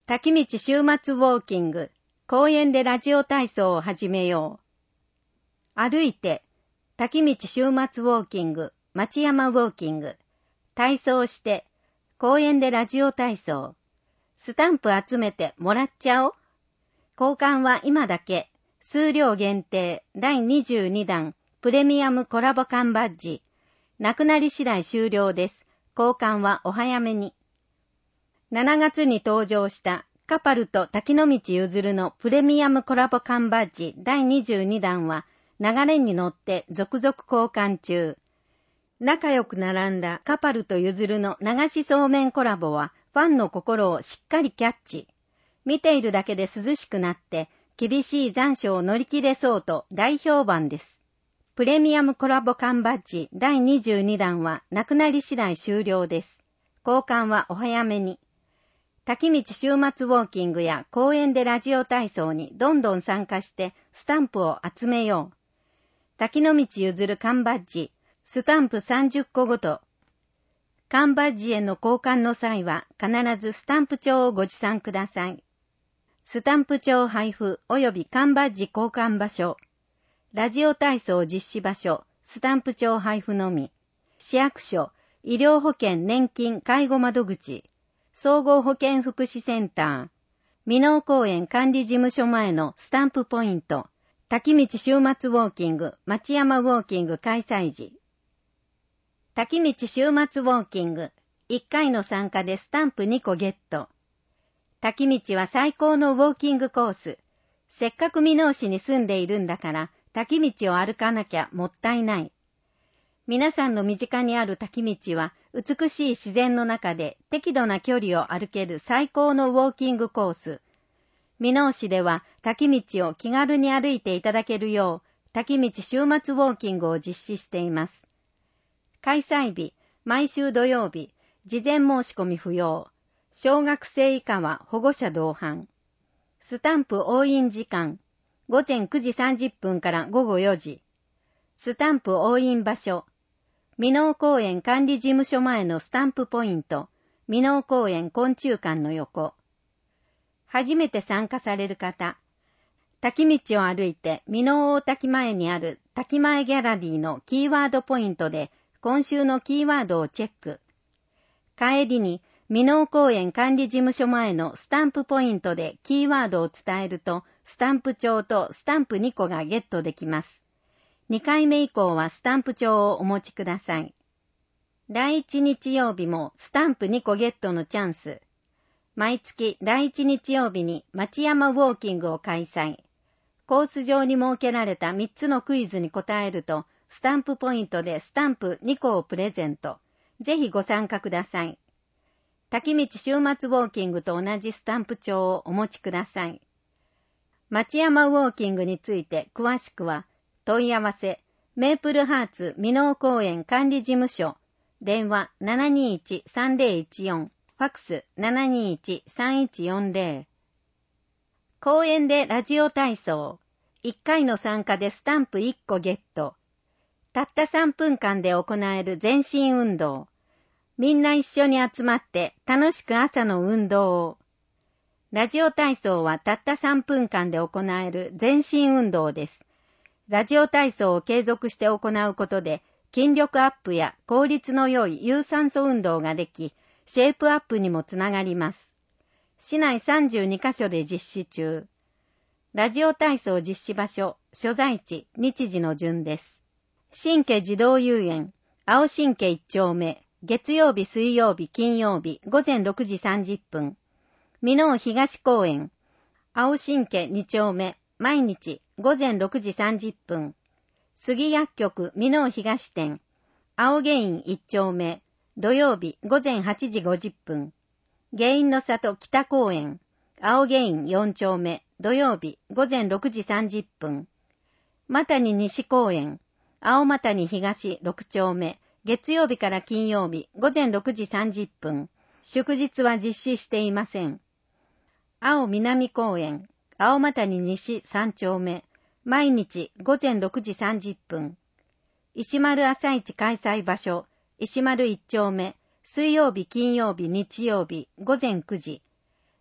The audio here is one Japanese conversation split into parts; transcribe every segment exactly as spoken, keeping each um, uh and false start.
滝道週末ウォーキング、公園でラジオ体操を始めよう。歩いて、滝道週末ウォーキング、町山ウォーキング、体操して、公園でラジオ体操、スタンプ集めてもらっちゃおう。交換は今だけ、数量限定、だいにじゅうにだん、プレミアムコラボ缶バッジ、なくなり次第終了です。交換はお早めに。しちがつに登場したカパルと滝の道ゆずるのプレミアムコラボ缶バッジだいにじゅうにだんは流れに乗って続々交換中。仲良く並んだカパルとゆずるの流しそうめんコラボはファンの心をしっかりキャッチ。見ているだけで涼しくなって厳しい残暑を乗り切れそうと大評判です。プレミアムコラボ缶バッジだいにじゅうにだんはなくなり次第終了です。交換はお早めに。滝道週末ウォーキングや公園でラジオ体操にどんどん参加してスタンプを集めよう。滝の道ゆずる缶バッジ、スタンプさんじゅっこごと。缶バッジへの交換の際は必ずスタンプ帳をご持参ください。スタンプ帳配布及び缶バッジ交換場所。ラジオ体操実施場所、スタンプ帳配布のみ。市役所、医療保険年金介護窓口。総合保健福祉センター、箕面公園管理事務所前のスタンプポイント、滝道週末ウォーキング、町山ウォーキング開催時。滝道週末ウォーキング、いっかいの参加でスタンプにこゲット。滝道は最高のウォーキングコース。せっかく箕面市に住んでいるんだから、滝道を歩かなきゃもったいない。皆さんの身近にある滝道は美しい自然の中で適度な距離を歩ける最高のウォーキングコース。箕面市では滝道を気軽に歩いていただけるよう滝道週末ウォーキングを実施しています。開催日、毎週土曜日、事前申し込み不要。小学生以下は保護者同伴。スタンプ押印時間、ごぜんくじさんじゅっぷんからごごよじ。スタンプ押印場所、箕面公園管理事務所前のスタンプポイント、箕面公園昆虫館の横。初めて参加される方、滝道を歩いて箕面大滝前にある滝前ギャラリーのキーワードポイントで今週のキーワードをチェック。帰りに箕面公園管理事務所前のスタンプポイントでキーワードを伝えるとスタンプ帳とスタンプにこがゲットできます。にかいめ以降はスタンプ帳をお持ちください。だいいち日曜日もスタンプにこゲットのチャンス。毎月だいいち日曜日に町山ウォーキングを開催。コース上に設けられたみっつのクイズに答えると、スタンプポイントでスタンプにこをプレゼント。ぜひご参加ください。滝道週末ウォーキングと同じスタンプ帳をお持ちください。町山ウォーキングについて詳しくは、問い合わせ、メープルハーツ箕面公園管理事務所、電話 ななにいちさんぜろいちよん、ファックス ななにいちさんいちよんぜろ。公園でラジオ体操、いっかいの参加でスタンプいっこゲット。たったさんぷんかんで行える全身運動。みんな一緒に集まって楽しく朝の運動を。ラジオ体操はたったさんぷんかんで行える全身運動です。ラジオ体操を継続して行うことで筋力アップや効率の良い有酸素運動ができ、シェイプアップにもつながります。市内さんじゅうにかしょで実施中。ラジオ体操実施場所、所在地、日時の順です。新家児童遊園、青新家いっ丁目、月曜日、水曜日、金曜日、ごぜんろくじさんじゅっぷん。箕面東公園、青新家に丁目、毎日、ごぜんろくじさんじゅっぷん。杉薬局箕面東店、青芸院いっ丁目、土曜日ごぜんはちじごじゅっぷん。芸院の里北公園、青芸院よん丁目、土曜日ごぜんろくじさんじゅっぷん。マタニ西公園、青マタニ東ろく丁目、月曜日から金曜日ごぜんろくじさんじゅっぷん。祝日は実施していません。青南公園、青マタニ西さん丁目、毎日ごぜんろくじさんじゅっぷん。石丸朝市開催場所、石丸いっ丁目、水曜日、金曜日、日曜日、ごぜんくじ。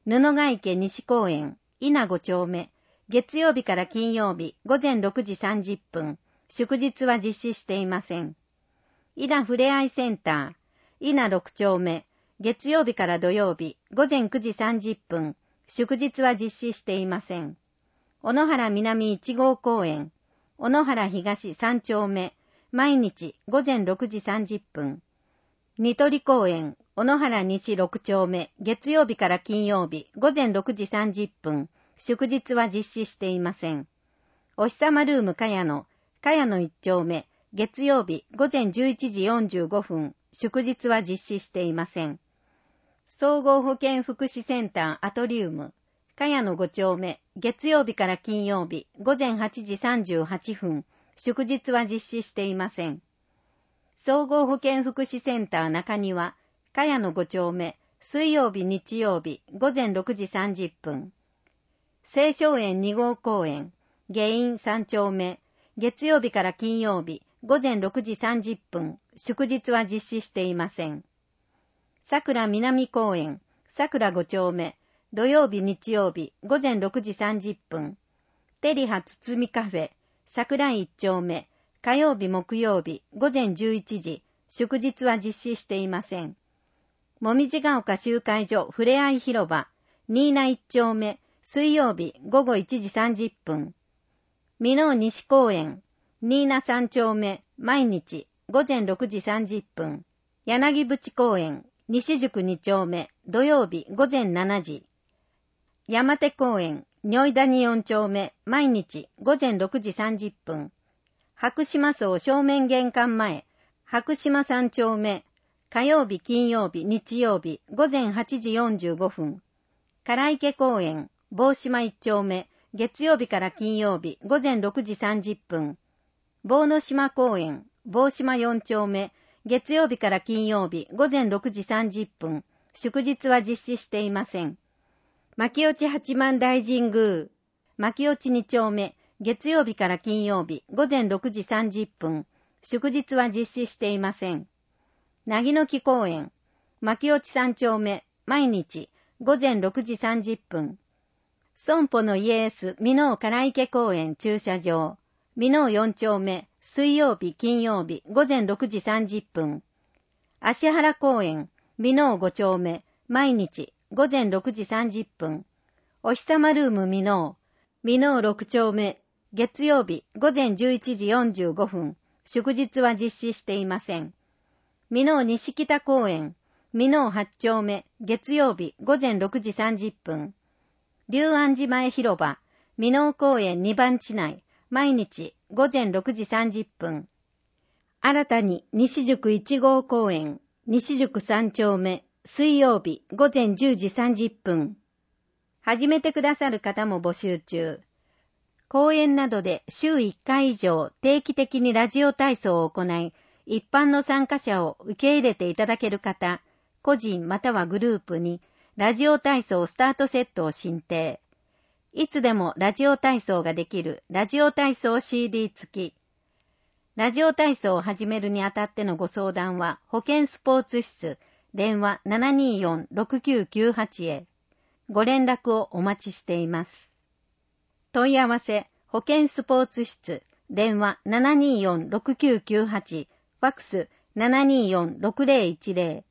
布ヶ池西公園、稲ご丁目、月曜日から金曜日午前ろくじさんじゅっぷん、祝日は実施していません。稲ふれあいセンター、稲ろく丁目、月曜日から土曜日午前くじさんじゅっぷん、祝日は実施していません。小野原南いち号公園、小野原東さん丁目、毎日午前ろくじさんじゅっぷん。ニトリ公園、小野原西ろく丁目、月曜日から金曜日午前ろくじさんじゅっぷん、祝日は実施していません。お日様ルームかやの、かやのいち丁目、月曜日午前じゅういちじよんじゅうごふん、祝日は実施していません。総合保健福祉センターアトリウム、かやのご丁目、月曜日から金曜日午前はちじさんじゅうはっぷん、祝日は実施していません。総合保健福祉センター中庭、かやのご丁目、水曜日日曜日午前ろくじさんじゅっぷん。青松園に号公園、下院さん丁目、月曜日から金曜日午前ろくじさんじゅっぷん、祝日は実施していません。桜南公園、桜ご丁目、土曜日日曜日午前ろくじさんじゅっぷん。テリハつつみカフェ、桜井いち丁目、火曜日木曜日午前じゅういちじ、祝日は実施していません。もみじが丘集会所ふれあい広場、新名いち丁目、水曜日午後いちじさんじゅっぷん。美濃西公園、新名さん丁目、毎日午前ろくじさんじゅっぷん。柳淵公園、西宿に丁目、土曜日午前しちじ。山手公園、如意谷よん丁目、毎日午前ろくじさんじゅっぷん。白島荘正面玄関前、白島さん丁目、火曜日金曜日日曜日午前はちじよんじゅうごふん。唐池公園、坊島いち丁目、月曜日から金曜日午前ろくじさんじゅっぷん。坊野島公園、坊島よん丁目、月曜日から金曜日午前ろくじさんじゅっぷん、祝日は実施していません。牧落八幡大神宮、牧落に丁目、月曜日から金曜日午前ろくじさんじゅっぷん、祝日は実施していません。なぎの木公園、牧落さん丁目、毎日午前ろくじさんじゅっぷん。損保のイエース美濃唐池公園駐車場、美濃よん丁目、水曜日金曜日午前ろくじさんじゅっぷん。芦原公園、美濃ご丁目、毎日午前ろくじさんじゅっぷん。お日様ルーム美濃、美濃ろく丁目、月曜日午前じゅういちじよんじゅうごふん。祝日は実施していません。美濃西北公園、美濃はち丁目、月曜日午前ろくじさんじゅっぷん。龍安寺前広場、美濃公園に番地内、毎日午前ろくじさんじゅっぷん。新たに西宿いち号公園、西宿さん丁目、水曜日午前じゅうじさんじゅっぷん。始めてくださる方も募集中。講演などで週いっかい以上定期的にラジオ体操を行い、一般の参加者を受け入れていただける方、個人またはグループにラジオ体操スタートセットを進呈。いつでもラジオ体操ができるラジオ体操 シーディー 付き。ラジオ体操を始めるにあたってのご相談は保健スポーツ室電話 ななにーよんろくきゅうきゅうはち へご連絡をお待ちしています。問い合わせ保健スポーツ室電話 ななにーよんろくきゅうきゅうはち ファックス ななにーよんろくぜろいちぜろ